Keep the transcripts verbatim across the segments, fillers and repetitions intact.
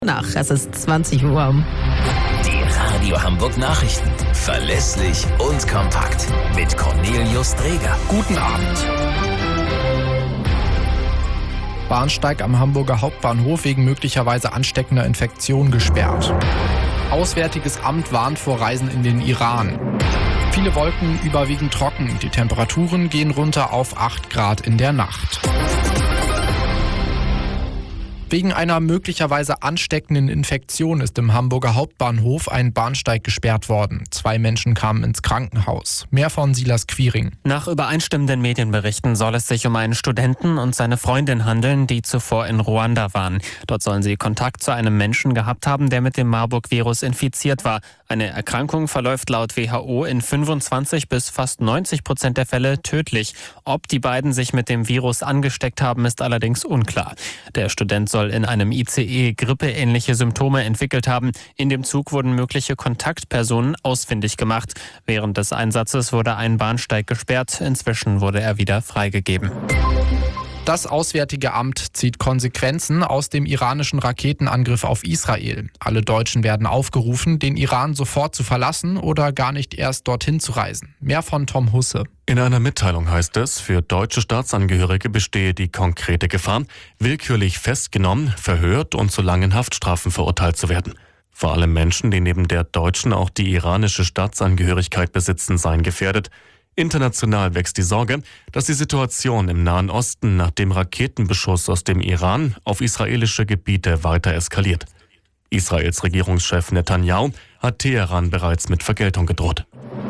Nach, es ist zwanzig Uhr. Die Radio Hamburg Nachrichten. Verlässlich und kompakt. Mit Cornelius Dreger. Guten Abend. Bahnsteig am Hamburger Hauptbahnhof wegen möglicherweise ansteckender Infektion gesperrt. Auswärtiges Amt warnt vor Reisen in den Iran. Viele Wolken, überwiegend trocken. Die Temperaturen gehen runter auf acht Grad in der Nacht. Wegen einer möglicherweise ansteckenden Infektion ist im Hamburger Hauptbahnhof ein Bahnsteig gesperrt worden. Zwei Menschen kamen ins Krankenhaus. Mehr von Silas Quiring. Nach übereinstimmenden Medienberichten soll es sich um einen Studenten und seine Freundin handeln, die zuvor in Ruanda waren. Dort sollen sie Kontakt zu einem Menschen gehabt haben, der mit dem Marburg-Virus infiziert war. Eine Erkrankung verläuft laut W H O in fünfundzwanzig bis fast neunzig Prozent der Fälle tödlich. Ob die beiden sich mit dem Virus angesteckt haben, ist allerdings unklar. Der Student soll in einem I C E grippeähnliche Symptome entwickelt haben. In dem Zug wurden mögliche Kontaktpersonen ausfindig gemacht. Während des Einsatzes wurde ein Bahnsteig gesperrt. Inzwischen wurde er wieder freigegeben. Das Auswärtige Amt zieht Konsequenzen aus dem iranischen Raketenangriff auf Israel. Alle Deutschen werden aufgerufen, den Iran sofort zu verlassen oder gar nicht erst dorthin zu reisen. Mehr von Tom Husse. In einer Mitteilung heißt es, für deutsche Staatsangehörige bestehe die konkrete Gefahr, willkürlich festgenommen, verhört und zu langen Haftstrafen verurteilt zu werden. Vor allem Menschen, die neben der deutschen auch die iranische Staatsangehörigkeit besitzen, seien gefährdet. International wächst die Sorge, dass die Situation im Nahen Osten nach dem Raketenbeschuss aus dem Iran auf israelische Gebiete weiter eskaliert. Israels Regierungschef Netanyahu hat Teheran bereits mit Vergeltung gedroht.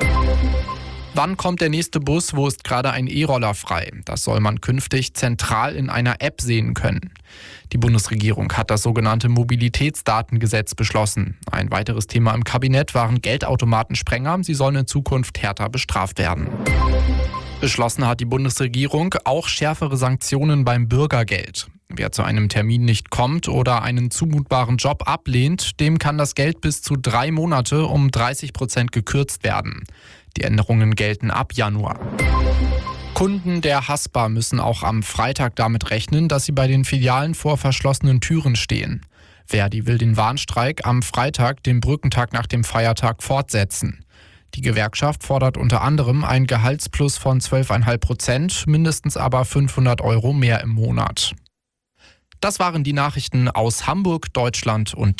Wann kommt der nächste Bus? Wo ist gerade ein E-Roller frei? Das soll man künftig zentral in einer App sehen können. Die Bundesregierung hat das sogenannte Mobilitätsdatengesetz beschlossen. Ein weiteres Thema im Kabinett waren Geldautomatensprenger. Sie sollen in Zukunft härter bestraft werden. Beschlossen hat die Bundesregierung auch schärfere Sanktionen beim Bürgergeld. Wer zu einem Termin nicht kommt oder einen zumutbaren Job ablehnt, dem kann das Geld bis zu drei Monate um dreißig Prozent gekürzt werden. Die Änderungen gelten ab Januar. Kunden der Haspa müssen auch am Freitag damit rechnen, dass sie bei den Filialen vor verschlossenen Türen stehen. Verdi will den Warnstreik am Freitag, dem Brückentag nach dem Feiertag, fortsetzen. Die Gewerkschaft fordert unter anderem ein Gehaltsplus von zwölf Komma fünf Prozent, mindestens aber fünfhundert Euro mehr im Monat. Das waren die Nachrichten aus Hamburg, Deutschland und